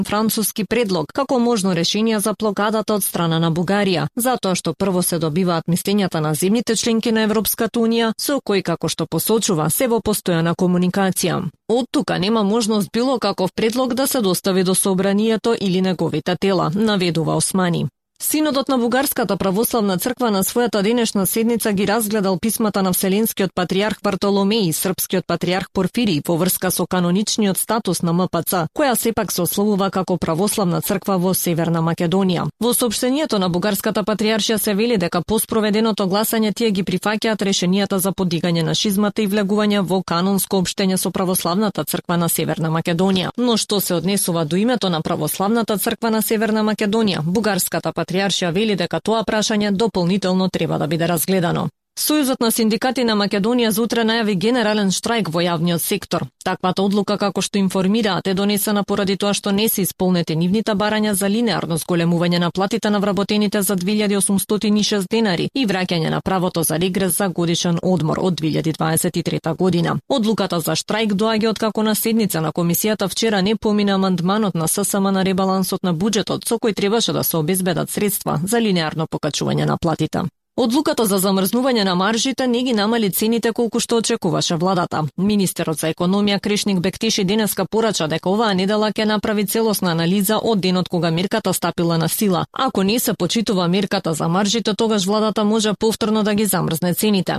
француски предлог како можно решение за блокадата од страна на Бугарија, затоа што прво се добиваат мислењата на земјите членки на Европската унија, со кои, како што посочува, се во постојана комуникација. Од тука нема можност било каков предлог да се достави до собранието или неговите тела, наведува Османи. Синодот на Бугарската православна црква на својата денешна седница ги разгледал писмата на Вселенскиот патријарх Вартоломеј и српскиот патријарх Порфирий во врска со каноничниот статус на МПЦ, која сепак се ословува како православна црква во Северна Македонија. Во соопштението на Бугарската патријаршија се вели дека по спроведеното гласање тие ги прифаќаат решенијата за подигање на шизмата и влегување во канонско општење со православната црква на Северна Македонија. Но што се однесува до името на православната црква на Северна Македонија, Бугарската патријаршија вели дека тоа прашање дополнително треба да биде разгледано. Сојузот на синдикати на Македонија за утре најави генерален штрајк во јавниот сектор. Таквата одлука, како што информираат, е донесена поради тоа што не се исполнети нивните барања за линеарно зголемување на платите на вработените за 2806 денари и враќање на правото за регрес за годишен одмор од 2023 година. Одлуката за штрајк доаѓа откако на седница на комисијата вчера не помина амандманот на ССМ на ребалансот на буџетот, со кој требаше да се обезбедат средства за линеарно покачување на платите. Одлуката за замрзнување на маржите не ги намали цените колку што очекуваше владата. Министерот за економија Кришник Бектиши денеска порача дека оваа недела ќе направи целосна анализа од денот кога мерката стапила на сила. Ако не се почитува мерката за маржите, тогаш владата може повторно да ги замрзне цените.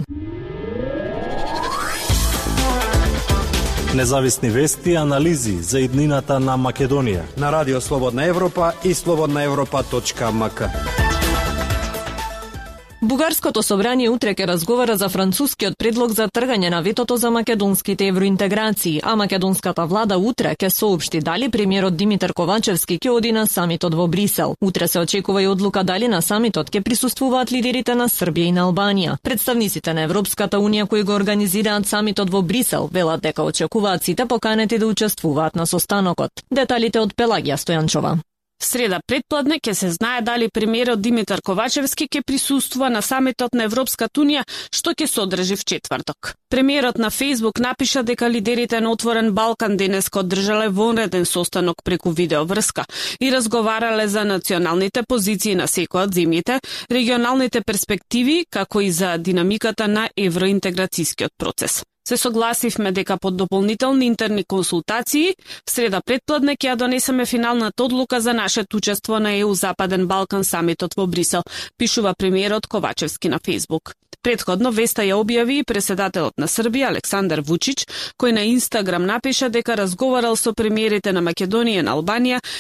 Независни вести и анализи за иднината на Македонија на Радио Слободна Европа и slobodnaevropa.mk. Бугарското собрание утре ќе разговара за францускиот предлог за тргање на ветото за македонските евроинтеграции, а македонската влада утре ќе соопшти дали премиерот Димитар Ковачевски ќе оди на самитот во Брисел. Утре се очекува и одлука дали на самитот ќе присуствуваат лидерите на Србија и на Албанија. Представниците на Европската унија кои го организираат самитот во Брисел велат дека очекуваат сите поканети да учествуваат на состанокот. Деталите од Пелагија Стојанчова. Среда предпладне ќе се знае дали премиерот Димитар Ковачевски ќе присуствува на самитот на Европската унија, што ќе се одржи в четврток. Премиерот на Facebook напиша дека лидерите на Отворен Балкан денеска одржале вонреден состанок преку видеоврска и разговарале за националните позиции на секоја од земјите, регионалните перспективи, како и за динамиката на евроинтеграцијскиот процес. Се согласивме дека под дополнителни интерни консултации в среда предпладне ќе ја донесеме финалната одлука за нашето учество на ЕУ Западен Балкан самитот во Брисел, пишува премиерот Ковачевски на Facebook. Претходно веста ја објави и председателот на Србија Александар Вучич, кој на Инстаграм напиша дека разговарал со премиерите на Македонија и на Албанија